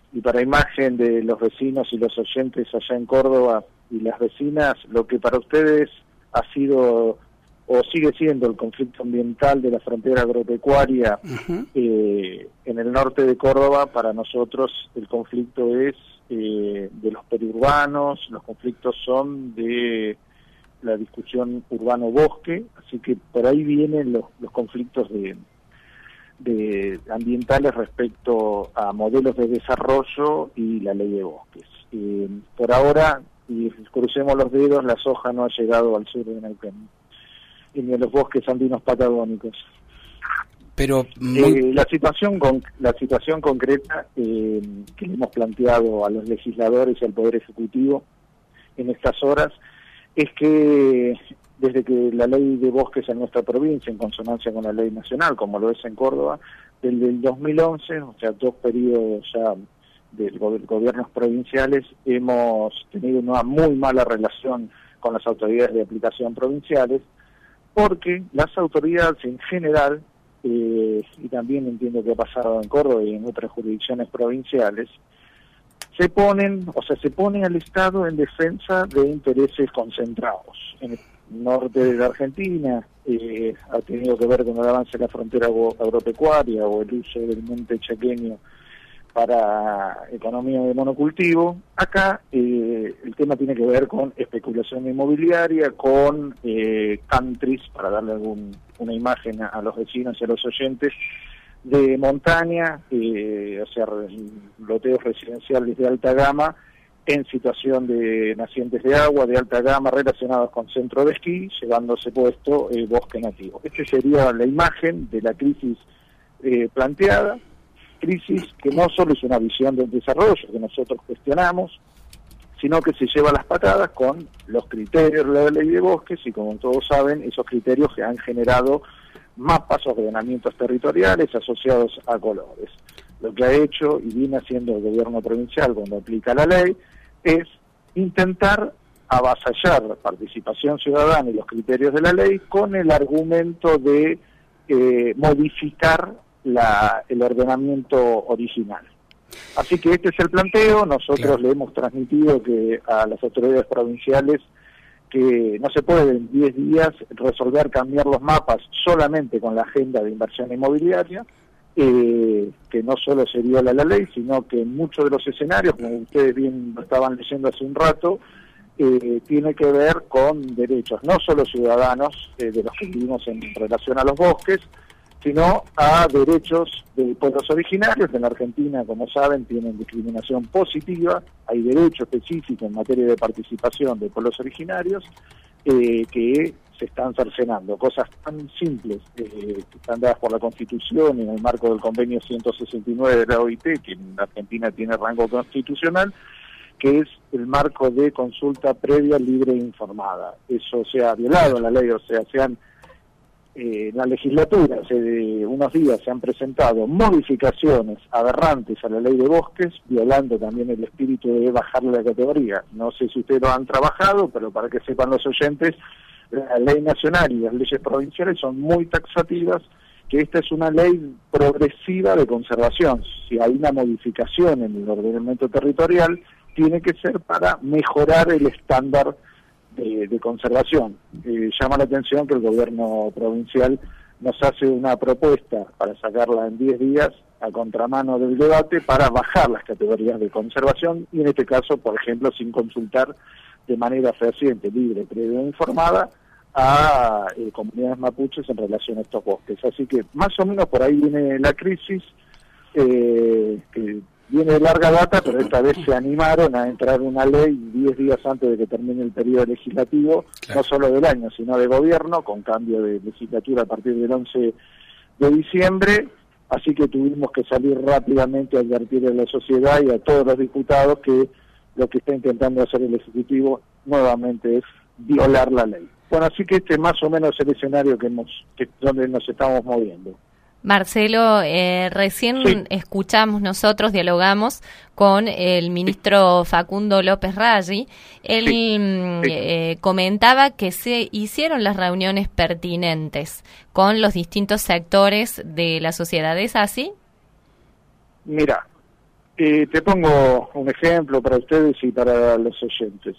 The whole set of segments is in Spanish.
y para imagen de los vecinos y los oyentes allá en Córdoba y las vecinas, lo que para ustedes ha sido o sigue siendo el conflicto ambiental de la frontera agropecuaria en el norte de Córdoba, para nosotros el conflicto es de los periurbanos, los conflictos son de la discusión urbano-bosque, así que por ahí vienen los conflictos de ambientales respecto a modelos de desarrollo y la ley de bosques. Por ahora, y crucemos los dedos, la soja no ha llegado al sur de Neuquén, y ni a los bosques andinos patagónicos. Pero la situación concreta que le hemos planteado a los legisladores y al Poder Ejecutivo en estas horas es que desde que la ley de bosques en nuestra provincia, en consonancia con la ley nacional, como lo es en Córdoba, desde el 2011, o sea, 2 periodos ya de gobiernos provinciales, hemos tenido una muy mala relación con las autoridades de aplicación provinciales, porque las autoridades en general, y también entiendo que ha pasado en Córdoba y en otras jurisdicciones provinciales, se pone al Estado en defensa de intereses concentrados. En el norte de la Argentina ha tenido que ver con el avance de la frontera agropecuaria o el uso del monte chaqueño para economía de monocultivo. Acá el tema tiene que ver con especulación inmobiliaria, con countries, para darle una imagen a los vecinos y a los oyentes, de montaña, o sea, loteos residenciales de alta gama en situación de nacientes de agua de alta gama relacionados con centro de esquí, llevándose puesto bosque nativo. Esta sería la imagen de la crisis planteada, crisis que no solo es una visión del desarrollo que nosotros cuestionamos, sino que se lleva a las patadas con los criterios de la ley de bosques, y como todos saben, esos criterios que han generado mapas o ordenamientos territoriales asociados a colores. Lo que ha hecho y viene haciendo el gobierno provincial cuando aplica la ley es intentar avasallar la participación ciudadana y los criterios de la ley con el argumento de modificar el ordenamiento original. Así que este es el planteo. Nosotros le hemos transmitido que a las autoridades provinciales que no se puede en 10 días cambiar los mapas solamente con la agenda de inversión inmobiliaria, que no solo se viola la ley, sino que en muchos de los escenarios, como ustedes bien lo estaban leyendo hace un rato, tiene que ver con derechos no solo ciudadanos de los que vivimos en relación a los bosques, sino a derechos de pueblos originarios, que en Argentina, como saben, tienen discriminación positiva, hay derecho específico en materia de participación de pueblos originarios que se están cercenando, cosas tan simples que están dadas por la Constitución en el marco del convenio 169 de la OIT, que en Argentina tiene rango constitucional, que es el marco de consulta previa, libre e informada. Eso se ha violado en la ley, o sea, en la legislatura hace unos días se han presentado modificaciones aberrantes a la ley de bosques, violando también el espíritu de bajarle la categoría. No sé si ustedes lo han trabajado, pero para que sepan los oyentes, la ley nacional y las leyes provinciales son muy taxativas, que esta es una ley progresiva de conservación. Si hay una modificación en el ordenamiento territorial, tiene que ser para mejorar el estándar de conservación. Llama la atención que el gobierno provincial nos hace una propuesta para sacarla en 10 días a contramano del debate para bajar las categorías de conservación y en este caso, por ejemplo, sin consultar de manera fehaciente, libre, previa e informada a comunidades mapuches en relación a estos bosques. Así que más o menos por ahí viene la crisis, que viene de larga data, pero esta vez se animaron a entrar una ley 10 días antes de que termine el periodo legislativo, no solo del año, sino de gobierno, con cambio de legislatura a partir del 11 de diciembre, así que tuvimos que salir rápidamente a advertir a la sociedad y a todos los diputados que lo que está intentando hacer el Ejecutivo nuevamente es violar la ley. Bueno, así que este es más o menos el escenario donde nos estamos moviendo. Marcelo, recién escuchamos nosotros, dialogamos con el ministro Facundo López Raggi. Él comentaba que se hicieron las reuniones pertinentes con los distintos sectores de la sociedad. ¿Es así? Mira, Te pongo un ejemplo para ustedes y para los oyentes.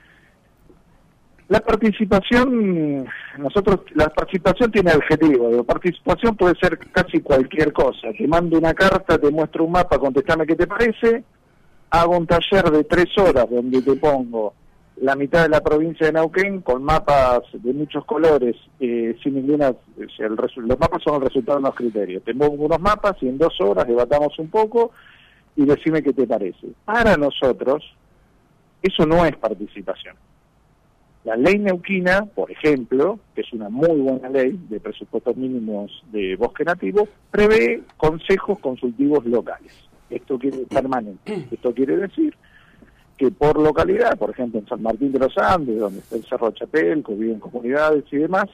La participación tiene objetivo. La participación puede ser casi cualquier cosa. Te mando una carta, te muestro un mapa, contestame qué te parece. Hago un taller de 3 horas donde te pongo la mitad de la provincia de Neuquén con mapas de muchos colores, sin ninguna... los mapas son el resultado de los criterios. Te pongo unos mapas y en 2 horas debatamos un poco y decime qué te parece. Para nosotros, eso no es participación. La ley neuquina, por ejemplo, que es una muy buena ley de presupuestos mínimos de bosque nativo, prevé consejos consultivos locales. Esto quiere permanente. Esto quiere decir que por localidad, por ejemplo en San Martín de los Andes, donde está el Cerro Chapelco, viven comunidades y demás,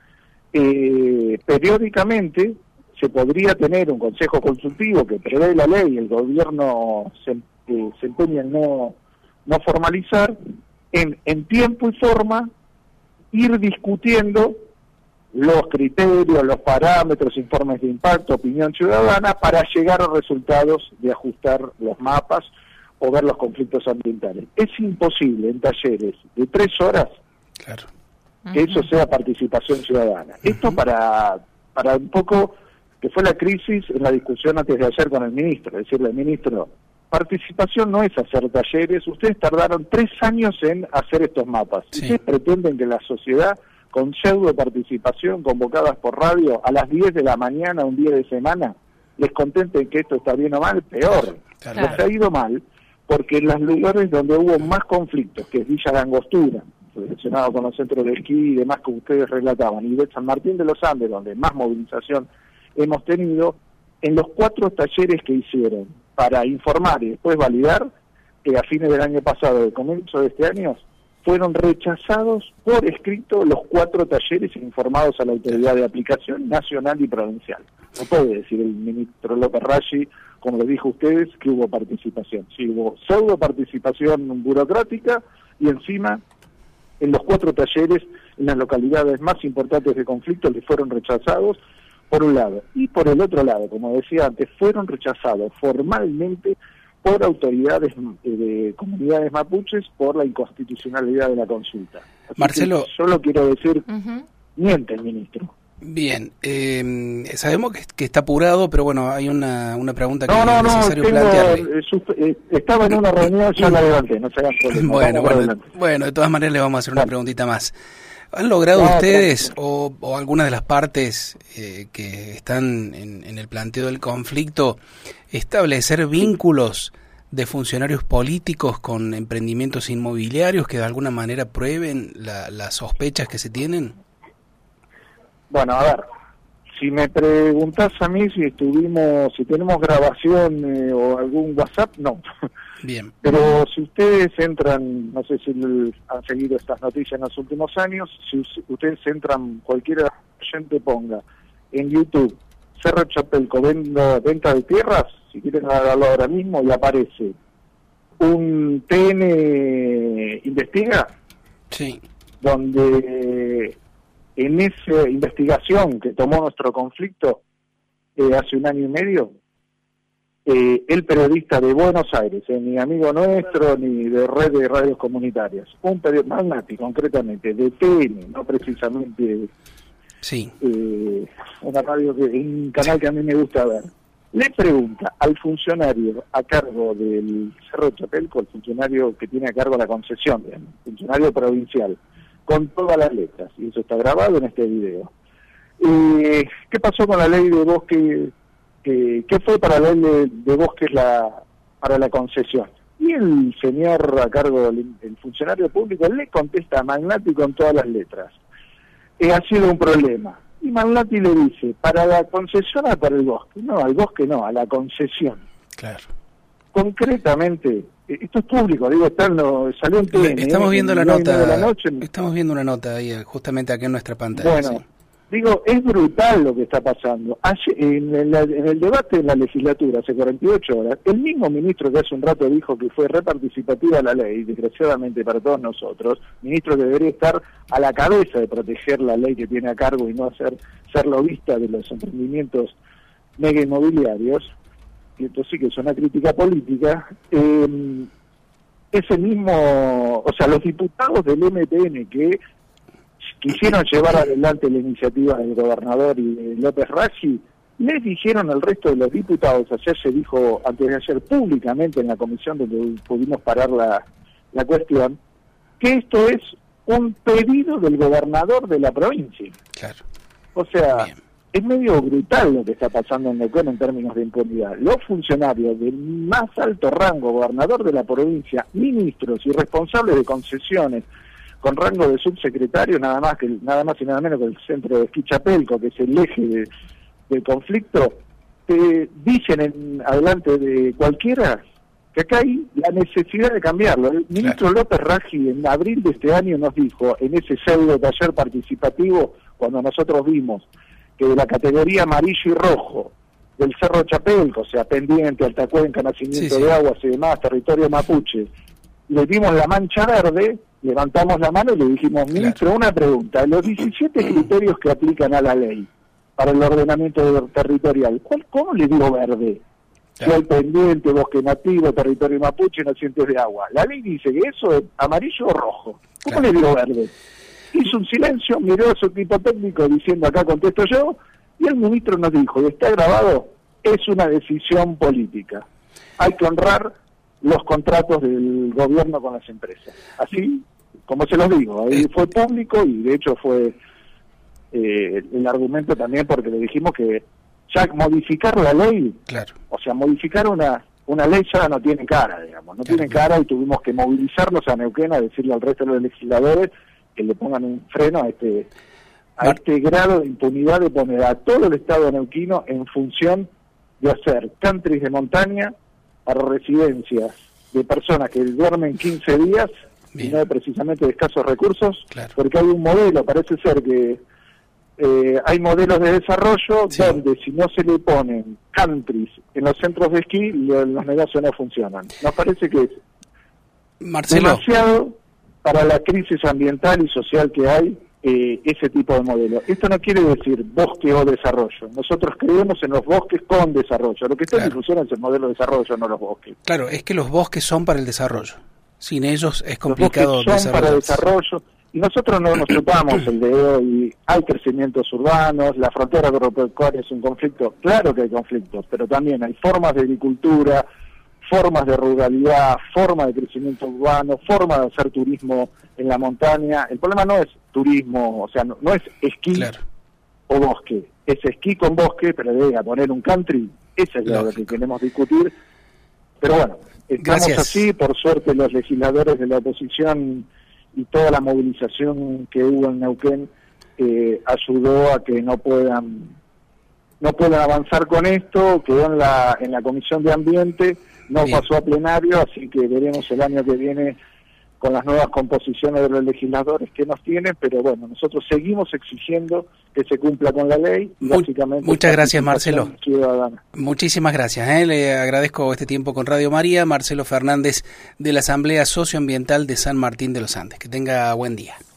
periódicamente se podría tener un consejo consultivo que prevé la ley y el gobierno se empeña en no formalizar, en tiempo y forma ir discutiendo los criterios, los parámetros, informes de impacto, opinión ciudadana, para llegar a resultados de ajustar los mapas o ver los conflictos ambientales. Es imposible en talleres de 3 horas que eso sea participación ciudadana. Esto para un poco, que fue la crisis en la discusión antes de ayer con el ministro, decirle al ministro, participación no es hacer talleres, ustedes tardaron 3 años en hacer estos mapas. Sí. Ustedes pretenden que la sociedad, con pseudo participación convocadas por radio a las 10 de la mañana, un día de semana, les contenten que esto está bien o mal, peor. Claro. Les ha ido mal, porque en los lugares donde hubo más conflictos, que es Villa de Angostura, relacionado con los centros de esquí y demás que ustedes relataban, y de San Martín de los Andes, donde más movilización hemos tenido, en los 4 talleres que hicieron para informar y después validar, que a fines del año pasado, de comienzo de este año, fueron rechazados por escrito los 4 talleres informados a la autoridad de aplicación nacional y provincial. No puede decir el ministro López Raggi, como le dijo a ustedes, que hubo participación. Sí, hubo pseudo participación burocrática y encima en los 4 talleres en las localidades más importantes de conflicto les fueron rechazados por un lado. Y por el otro lado, como decía antes, fueron rechazados formalmente por autoridades de comunidades mapuches por la inconstitucionalidad de la consulta. Así Marcelo, solo quiero decir, miente el ministro. Bien, sabemos que está apurado, pero bueno, hay una pregunta que es necesario plantearle. Estaba en una reunión, ya la levanté, no se hagan problemas. Bueno, de todas maneras le vamos a hacer una preguntita más. ¿Han logrado ustedes o algunas de las partes que están en el planteo del conflicto establecer vínculos de funcionarios políticos con emprendimientos inmobiliarios que de alguna manera prueben las sospechas que se tienen? Bueno, a ver, si me preguntás a mí si tenemos grabación o algún WhatsApp, no. Bien. Pero si ustedes entran, no sé si han seguido estas noticias en los últimos años, si ustedes entran, cualquier oyente ponga en YouTube Cerro Chapelco, venta de tierras, si quieren hablarlo ahora mismo, y aparece un TN Investiga, sí, donde en esa investigación que tomó nuestro conflicto hace 1 año y medio, el periodista de Buenos Aires, ni amigo nuestro, ni de red de radios comunitarias, un periodista, Magnati concretamente, de TN, no precisamente sí, una radio, un canal que a mí me gusta ver, le pregunta al funcionario a cargo del Cerro Chapelco, el funcionario que tiene a cargo la concesión, digamos, funcionario provincial, con todas las letras, y eso está grabado en este video. ¿Qué pasó con la ley de bosque? ¿Qué fue para la ley de bosques para la concesión? Y el señor a cargo del funcionario público le contesta a Magnati con todas las letras. Ha sido un problema. Y Magnati le dice, ¿para la concesión o para el bosque? No, al bosque no, a la concesión. Claro. Concretamente, esto es público, digo, salió en TN. Estamos viendo la nota. Estamos viendo una nota ahí, justamente acá en nuestra pantalla. Bueno, sí. Digo, es brutal lo que está pasando. En el debate en la legislatura, hace 48 horas, el mismo ministro que hace un rato dijo que fue reparticipativa la ley, desgraciadamente para todos nosotros, ministro que debería estar a la cabeza de proteger la ley que tiene a cargo y no ser lobista de los emprendimientos mega inmobiliarios, y esto sí que es una crítica política, ese mismo, o sea, los diputados del MPN que quisieron llevar adelante la iniciativa del gobernador y de López Raggi, les dijeron al resto de los diputados, ayer se dijo, antes de ayer públicamente en la comisión donde pudimos parar la cuestión, que esto es un pedido del gobernador de la provincia. Claro. O sea, bien, es medio brutal lo que está pasando en Neuquén en términos de impunidad. Los funcionarios del más alto rango, gobernador de la provincia, ministros y responsables de concesiones, con rango de subsecretario, nada más y nada menos que el centro de esquí Chapelco, que es el eje del conflicto, dicen adelante de cualquiera que acá hay la necesidad de cambiarlo. El ministro López Raggi en abril de este año nos dijo, en ese pseudo taller participativo, cuando nosotros vimos que de la categoría amarillo y rojo del Cerro Chapelco, o sea, pendiente, Altacuenca, nacimiento de aguas y demás, territorio mapuche, le dimos la mancha verde, levantamos la mano y le dijimos, ministro, una pregunta, los 17 criterios que aplican a la ley para el ordenamiento territorial, ¿cómo le digo verde? Si hay pendiente, bosque nativo, territorio mapuche, nacientes de agua. La ley dice que eso es amarillo o rojo. ¿Cómo le digo verde? Hizo un silencio, miró a su equipo técnico diciendo, acá contesto yo, y el ministro nos dijo, y está grabado, es una decisión política. Hay que honrar los contratos del gobierno con las empresas. Así, como se los digo, ahí fue público y de hecho fue el argumento también porque le dijimos que ya modificar la ley, o sea, modificar una ley ya no tiene cara, digamos, no tiene cara, y tuvimos que movilizarnos a Neuquén a decirle al resto de los legisladores que le pongan un freno a este grado de impunidad de poner a todo el Estado neuquino en función de hacer countries de montaña para residencias de personas que duermen 15 días y no precisamente de escasos recursos, porque hay un modelo, parece ser que hay modelos de desarrollo donde si no se le ponen countries en los centros de esquí, los negocios no funcionan. Nos parece que es demasiado para la crisis ambiental y social que hay ese tipo de modelo. Esto no quiere decir bosque o desarrollo. Nosotros creemos en los bosques con desarrollo. Lo que está en discusión es el modelo de desarrollo, no los bosques. Claro, es que los bosques son para el desarrollo. Sin ellos es complicado desarrollar. Los bosques son para el desarrollo. Y nosotros no nos chupamos el dedo y hay crecimientos urbanos, la frontera agropecuaria es un conflicto, claro que hay conflictos, pero también hay formas de agricultura, formas de ruralidad, formas de crecimiento urbano, formas de hacer turismo en la montaña. El problema no es turismo, o sea, no es esquí o bosque, es esquí con bosque, pero debe poner un country, esa es lo que queremos discutir. Pero bueno, estamos así, por suerte los legisladores de la oposición y toda la movilización que hubo en Neuquén ayudó a que no puedan avanzar con esto, quedó en la Comisión de Ambiente, no pasó a plenario, así que veremos el año que viene con las nuevas composiciones de los legisladores que nos tienen, pero bueno, nosotros seguimos exigiendo que se cumpla con la ley y básicamente... Muchas gracias, Marcelo. Ciudadana. Muchísimas gracias. Le agradezco este tiempo con Radio María. Marcelo Fernández de la Asamblea Socioambiental de San Martín de los Andes. Que tenga buen día.